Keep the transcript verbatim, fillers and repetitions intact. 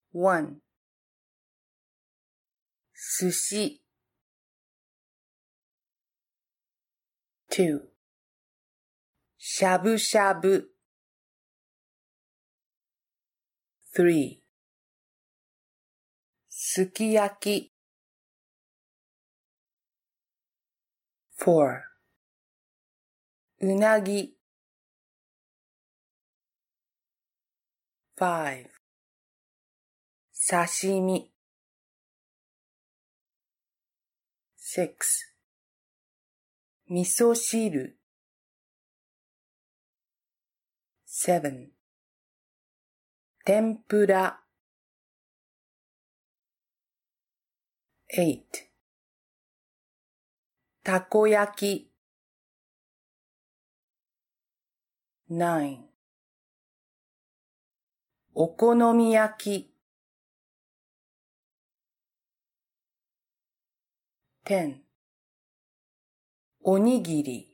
one 寿司 two しゃぶしゃぶ three すき焼き four うなぎ five 刺身 six 味噌汁 seven 天ぷら eight たこ焼き nine お好み焼き ten おにぎり